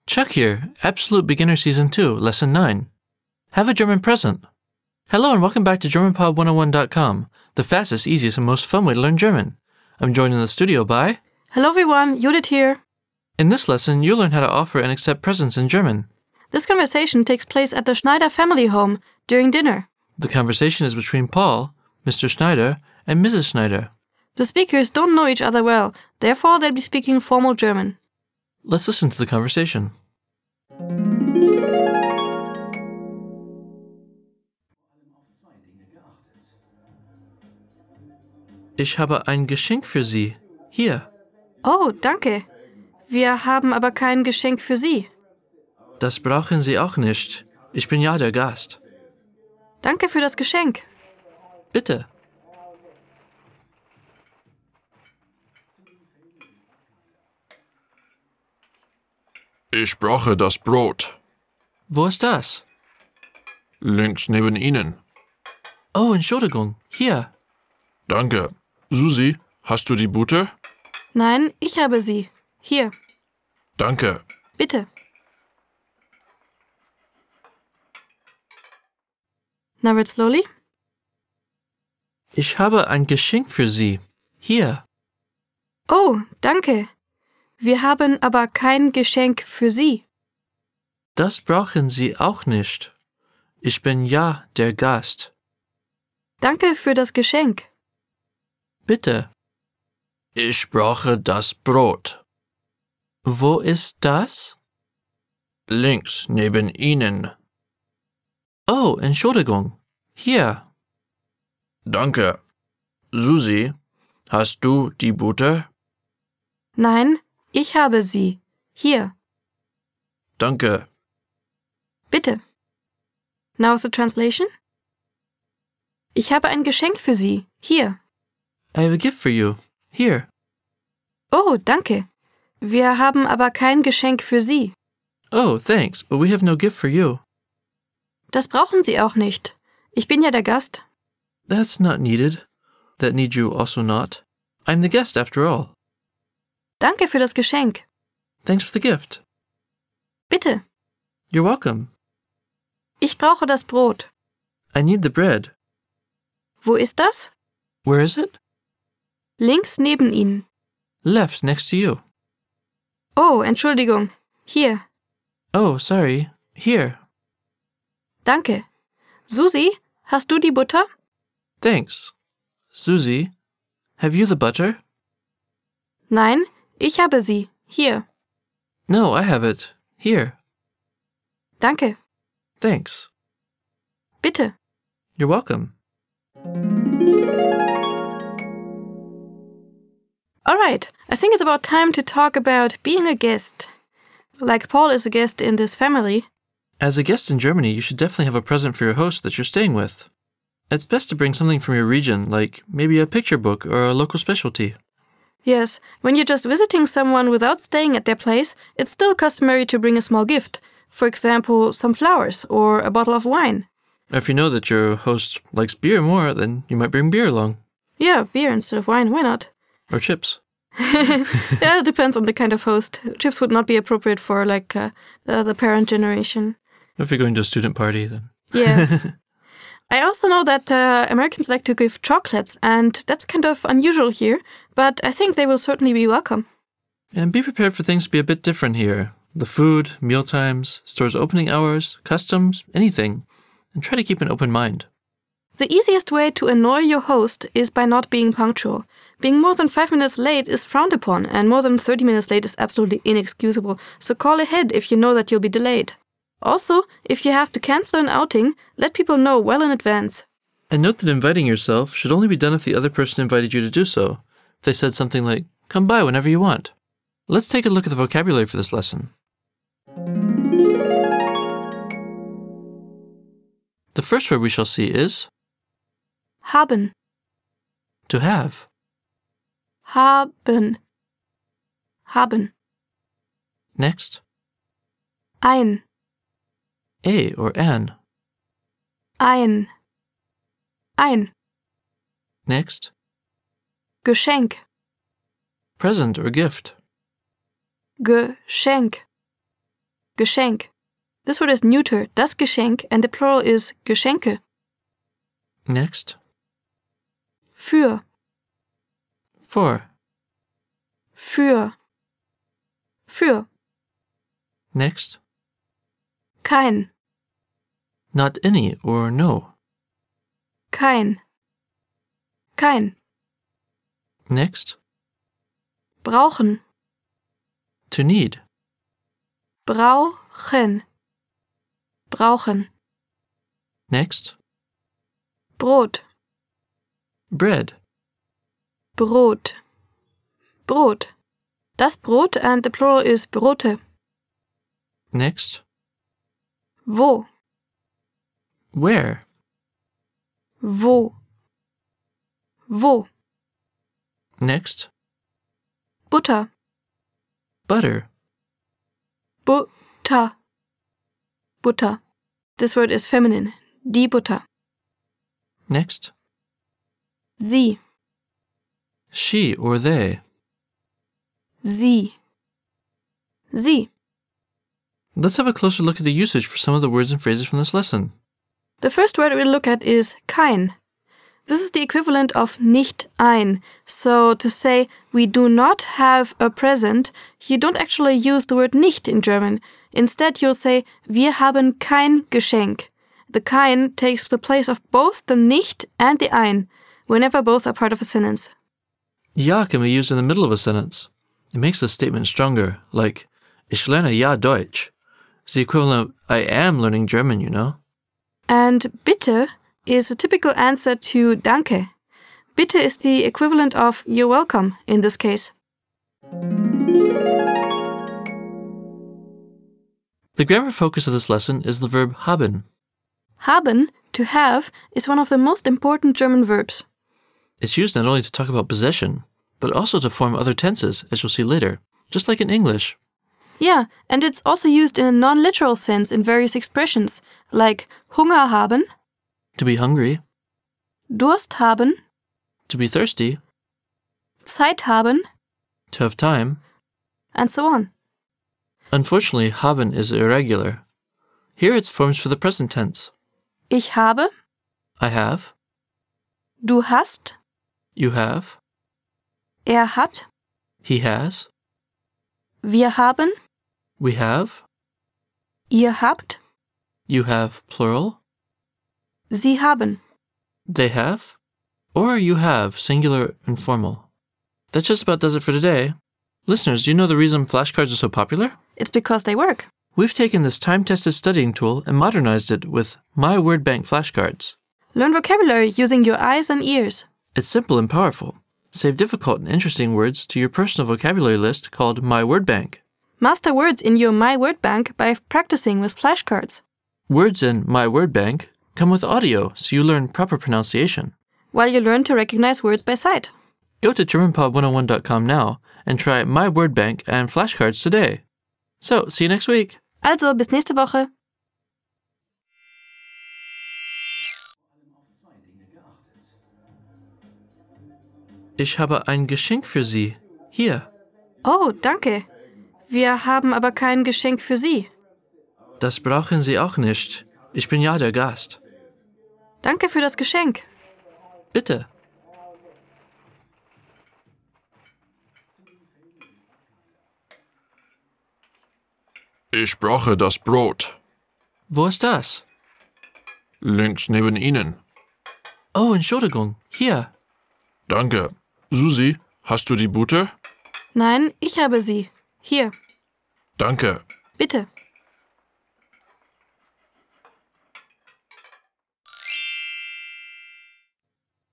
Chuck here, Absolute Beginner Season 2, Lesson 9. Have a German present. Hello and welcome back to GermanPod101.com, the fastest, easiest, and most fun way to learn German. I'm joined in the studio by... Hello everyone, Judith here. In this lesson, you'll learn how to offer and accept presents in German. This conversation takes place at the Schneider family home during dinner. The conversation is between Paul, Mr. Schneider, and Mrs. Schneider. The speakers don't know each other well, therefore they'll be speaking formal German. Let's listen to the conversation. Ich habe ein Geschenk für Sie. Hier. Oh, danke. Wir haben aber kein Geschenk für Sie. Das brauchen Sie auch nicht. Ich bin ja der Gast. Danke für das Geschenk. Bitte. Ich brauche das Brot. Wo ist das? Links neben Ihnen. Oh, Entschuldigung. Hier. Danke. Susi, hast du die Butter? Nein, ich habe sie. Hier. Danke. Bitte. Now read slowly. Ich habe ein Geschenk für Sie. Hier. Oh, danke. Wir haben aber kein Geschenk für Sie. Das brauchen Sie auch nicht. Ich bin ja der Gast. Danke für das Geschenk. Bitte. Ich brauche das Brot. Wo ist das? Links neben Ihnen. Oh, Entschuldigung. Hier. Danke. Susi, hast du die Butter? Nein, ich habe sie. Hier. Danke. Bitte. Now the translation. Ich habe ein Geschenk für Sie. Hier. I have a gift for you. Here. Oh, danke. Wir haben aber kein Geschenk für Sie. Oh, thanks, but we have no gift for you. Das brauchen Sie auch nicht. Ich bin ja der Gast. That's not needed. That need you also not. I'm the guest after all. Danke für das Geschenk. Thanks for the gift. Bitte. You're welcome. Ich brauche das Brot. I need the bread. Wo ist das? Where is it? Links neben Ihnen. Left, next to you. Oh, Entschuldigung. Hier. Oh, sorry. Here. Danke. Susi, hast du die Butter? Thanks. Susie, have you the butter? Nein, ich habe sie. Hier. No, I have it. Here. Danke. Thanks. Bitte. You're welcome. All right, I think it's about time to talk about being a guest. Like Paul is a guest in this family. As a guest in Germany, you should definitely have a present for your host that you're staying with. It's best to bring something from your region, like maybe a picture book or a local specialty. Yes, when you're just visiting someone without staying at their place, it's still customary to bring a small gift. For example, some flowers or a bottle of wine. If you know that your host likes beer more, then you might bring beer along. Yeah, beer instead of wine, why not? Or chips. Yeah, it depends on the kind of host. Chips would not be appropriate for the parent generation. If you're going to a student party, then. Yeah. I also know that Americans like to give chocolates, and that's kind of unusual here, but I think they will certainly be welcome. And be prepared for things to be a bit different here. The food, meal times, stores' opening hours, customs, anything. And try to keep an open mind. The easiest way to annoy your host is by not being punctual. Being more than 5 minutes late is frowned upon, and more than 30 minutes late is absolutely inexcusable, so call ahead if you know that you'll be delayed. Also, if you have to cancel an outing, let people know well in advance. And note that inviting yourself should only be done if the other person invited you to do so. If they said something like, come by whenever you want. Let's take a look at the vocabulary for this lesson. The first word we shall see is Haben. to have. Haben. Haben. Next, Ein. a or an. Ein. Ein. Next, Geschenk. present or gift. Geschenk. Geschenk. This word is neuter, das Geschenk, and the plural is Geschenke. Next. Für. For. Für. Für. Next. Kein. Not any or no. Kein. Kein. Next. Brauchen. To need. Brauchen. Brauchen. Next. Brot. Bread. Brot. Brot. Das Brot and the plural is Brote. Next. Wo. Where. Wo. Wo. Next. Butter. Butter. Butter. Butter. This word is feminine. Die Butter. Next. Sie. She or they. Sie. Sie. Let's have a closer look at the usage for some of the words and phrases from this lesson. The first word we'll look at is kein. This is the equivalent of nicht ein. So to say we do not have a present, you don't actually use the word nicht in German. Instead, you'll say wir haben kein Geschenk. The kein takes the place of both the nicht and the ein, whenever both are part of a sentence. Ja can be used in the middle of a sentence. It makes the statement stronger, like Ich lerne ja Deutsch. It's the equivalent of I am learning German, you know? And bitte is a typical answer to danke. Bitte is the equivalent of you're welcome in this case. The grammar focus of this lesson is the verb haben. Haben, to have, is one of the most important German verbs. It's used not only to talk about possession, but also to form other tenses, as you'll see later, just like in English. Yeah, and it's also used in a non-literal sense in various expressions, like Hunger haben, To be hungry, Durst haben, to be thirsty, Zeit haben, to have time. and so on. Unfortunately, haben is irregular. Here it's forms for the present tense. Ich habe, I have, du hast, you have, hat, he has, wir haben, we have, ihr habt, you have plural, sie haben. they have, or you have singular and formal. That just about does it for today. Listeners, do you know the reason flashcards are so popular? It's because they work. We've taken this time-tested studying tool and modernized it with My Word Bank flashcards. Learn vocabulary using your eyes and ears. It's simple and powerful. Save difficult and interesting words to your personal vocabulary list called My Word Bank. Master words in your My Word Bank by practicing with flashcards. Words in My Word Bank come with audio, so you learn proper pronunciation. While you learn to recognize words by sight. Go to GermanPod101.com now and try My Word Bank and flashcards today. So, see you next week. Also, bis nächste Woche. Ich habe ein Geschenk für Sie. Hier. Oh, danke. Wir haben aber kein Geschenk für Sie. Das brauchen Sie auch nicht. Ich bin ja der Gast. Danke für das Geschenk. Bitte. Ich brauche das Brot. Wo ist das? Links neben Ihnen. Oh, Entschuldigung. Hier. Danke. Susi, hast du die Butter? Nein, ich habe sie. Hier, Danke. bitte.